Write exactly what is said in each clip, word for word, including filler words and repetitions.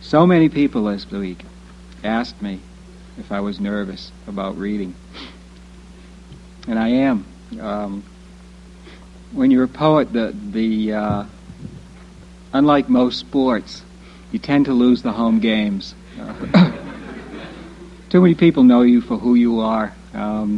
So many people this week asked me if I was nervous about reading. And I am. Um, when you're a poet, the, the uh, unlike most sports, you tend to lose the home games. Uh, too many people know you for who you are. Um,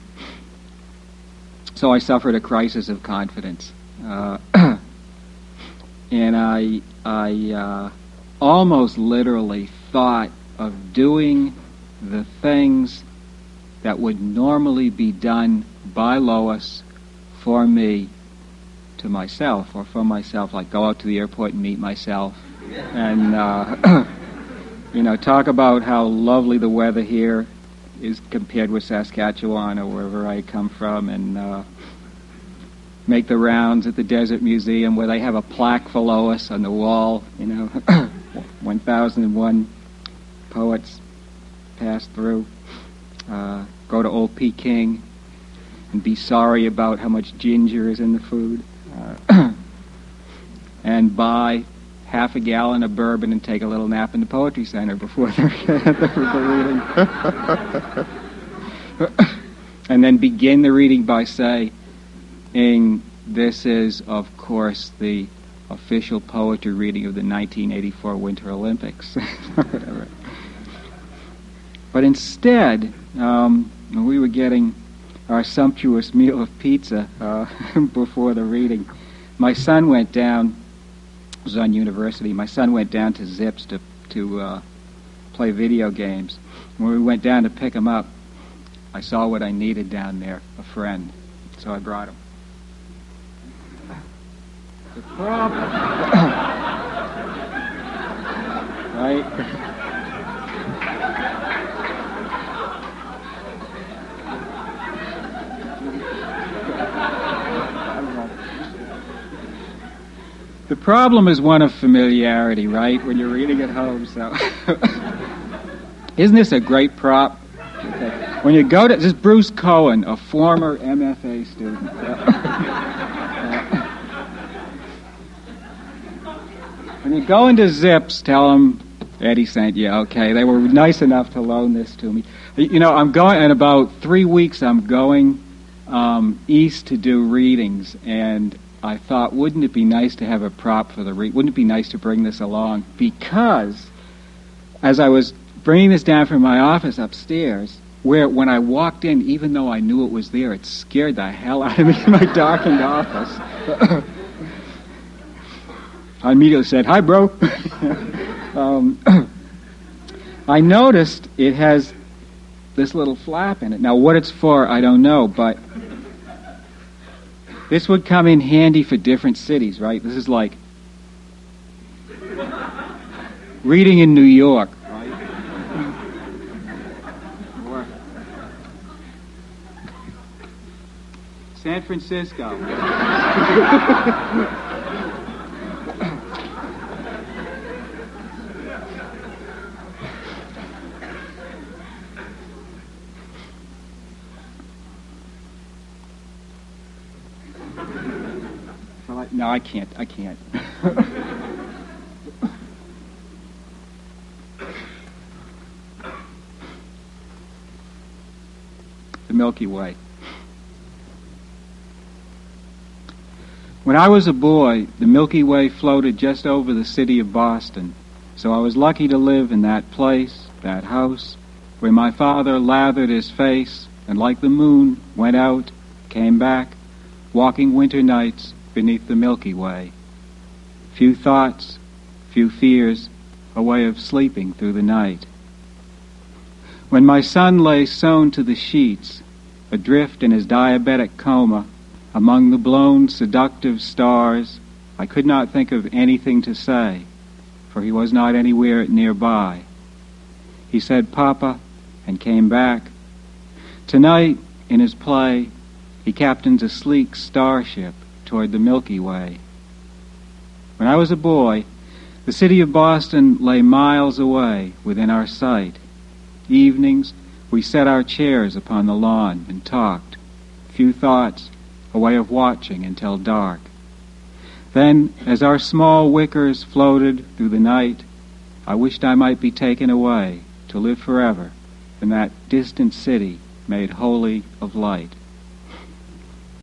so I suffered a crisis of confidence. Uh, and I, I uh, almost literally thought of doing the things that would normally be done by Lois for me to myself, or for myself, like go out to the airport and meet myself, and uh, you know, talk about how lovely the weather here is compared with Saskatchewan or wherever I come from, and uh, make the rounds at the Desert Museum where they have a plaque for Lois on the wall, you know, one thousand one poets passed through. Uh, go to Old Peking and be sorry about how much ginger is in the food. Uh, and buy half a gallon of bourbon and take a little nap in the Poetry Center before the, the reading. And then begin the reading by saying, this is, of course, the official poetry reading of the nineteen eighty-four Winter Olympics. Whatever. But instead, um, we were getting our sumptuous meal of pizza uh, before the reading. My son went down, it was on university, my son went down to Zips to, to uh, play video games. When we went down to pick him up, I saw what I needed down there, a friend. So I brought him. The problem... right? The problem is one of familiarity, right? When you're reading at home, so... Isn't this a great prop? Okay. When you go to... This is Bruce Cohen, a former M F A student. When you go into Zips, tell them Eddie sent you, okay? They were nice enough to loan this to me. You know, I'm going... In about three weeks, I'm going um, east to do readings, and... I thought, wouldn't it be nice to have a prop for the read? Wouldn't it be nice to bring this along? Because as I was bringing this down from my office upstairs, where when I walked in, even though I knew it was there, it scared the hell out of me in my darkened office. I immediately said, "Hi, bro." um, I noticed it has this little flap in it. Now, what it's for, I don't know, but this would come in handy for different cities, right? This is like reading in New York, right? Or San Francisco. No, I can't. I can't. The Milky Way. When I was a boy, the Milky Way floated just over the city of Boston, so I was lucky to live in that place, that house, where my father lathered his face and like the moon went out, came back, walking winter nights beneath the Milky Way. Few thoughts, few fears, a way of sleeping through the night. When my son lay sewn to the sheets, adrift in his diabetic coma, among the blown seductive stars, I could not think of anything to say, for he was not anywhere nearby. He said, "Papa," and came back. Tonight, in his play, he captains a sleek starship toward the Milky Way. When I was a boy, the city of Boston lay miles away within our sight. Evenings, we set our chairs upon the lawn and talked. Few thoughts, a way of watching until dark. Then, as our small wickers floated through the night, I wished I might be taken away to live forever in that distant city made holy of light.